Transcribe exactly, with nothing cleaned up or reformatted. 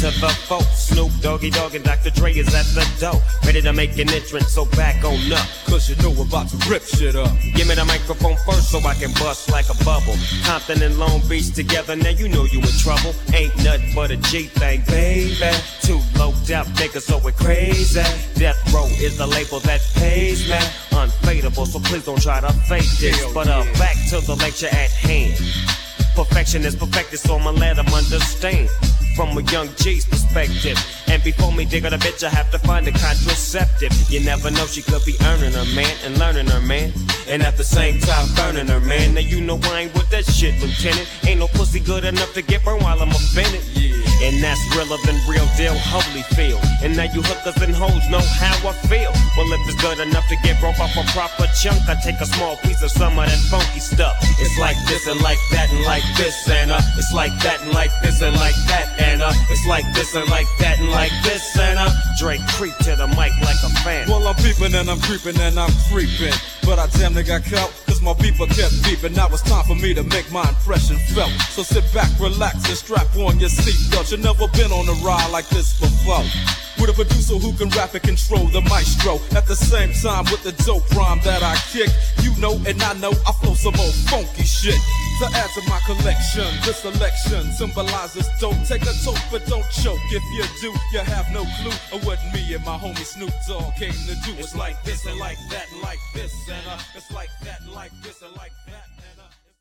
to the folk. Snoop Doggy Dogg and Doctor Dre is at the door, ready to make an entrance, so back on up. Cause you know we're about to rip shit up. Give me the microphone first so I can bust like a bubble. Compton and Long Beach together, now you know you in trouble. Ain't nothing but a G thing, baby. Too low down niggas, so we're crazy. Death Row is the label that pays me. Unfadable, so please don't try to fake this. But uh, back to the lecture at hand. Perfection is perfected, so I'ma let them understand from a young G's perspective. And before me dig on a bitch, I have to find a contraceptive. You never know, she could be earning her man and learning her man, and at the same time burning her man. Now you know I ain't with that shit, Lieutenant. Ain't no pussy good enough to get burned while I'm offended. Yeah. And that's realer than real deal, Holyfield. And now you hookers and hoes know how I feel. Well, if it's good enough to get broke off a proper chunk, I take a small piece of some of that funky stuff. It's like this and like that and like this and uh, it's like that and like this and like that and uh, it's like this and like that and like this and uh, Drake creep to the mic like a fan. Well, I'm peeping and I'm creeping and I'm creeping, but I damn near got caught, cause my people kept beeping. Now it's time for me to make my impression felt. So sit back, relax, and strap on your seatbelt. You've never been on a ride like this before, with a producer who can rap and control the maestro. At the same time with the dope rhyme that I kick, you know and I know I flow some old funky shit. To add to my collection, this selection symbolizes dope. Take a toke but don't choke. If you do, you have no clue of what me and my homie Snoop Dogg came to do. It's like this and like that and like this and uh, it's like that and like this and like that.